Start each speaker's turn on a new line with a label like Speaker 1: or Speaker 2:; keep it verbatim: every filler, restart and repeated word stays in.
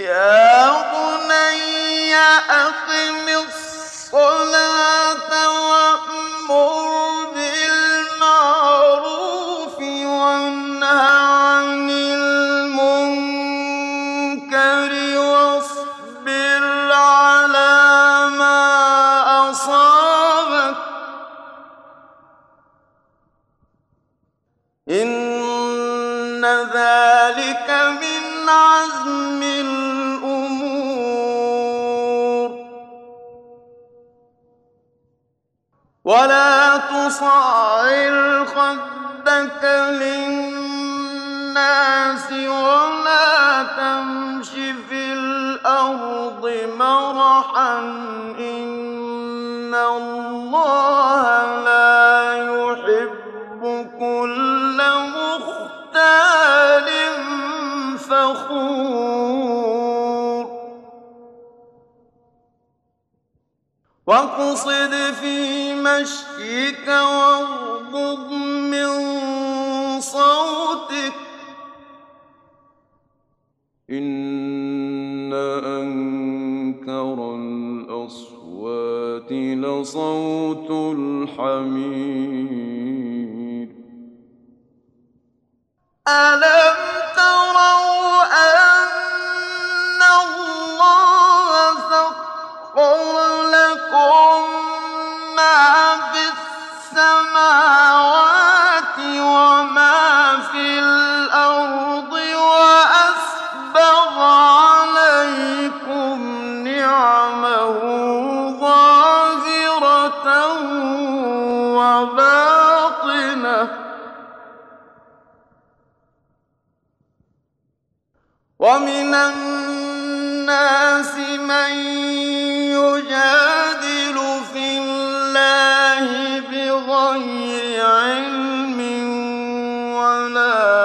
Speaker 1: يَا بُنَيَّ أَقِمِ الصَّلَاةَ وَأْمُرْ بِالْمَعْرُوفِ وَانْهَ عَنِ الْمُنكَرِ وَاصْبِرْ عَلَىٰ مَا أَصَابَكَ ۖ إِنَّ ذَٰلِكَ مِنْ عَزْمِ الْأُمُورِ. وَلَا تُصَعِّرْ خَدَّكَ لِلنَّاسِ وَلَا تَمْشِ فِي الْأَرْضِ مَرَحًا ۖ إِنَّ اللَّهَ لَا يُحِبُّ كُلَّ مُخْتَالٍ فَخُورٍ. وَاقْصِدْ فِي مَشْيِكَ وَاغْضُضْ مِن صَوْتِكَ ۚ إِنَّ أَنكَرَ الْأَصْوَاتِ لَصَوْتُ الْحَمِيرِ. أَلَمْ تَرَوْا أَنَّ اللَّهَ سَخَّرَ لَكُم مَّا فِي السَّمَاوَاتِ وَمَا فِي الْأَرْضِ وَأَسْبَغَ عَلَيْكُمْ نِعَمَهُ ظَاهِرَةً وَبَاطِنَةً ۗ وَمِنَ النَّاسِ مَن يُجَادِلُ فِي اللَّهِ بِغَيْرِ عِلْمٍ وَلَا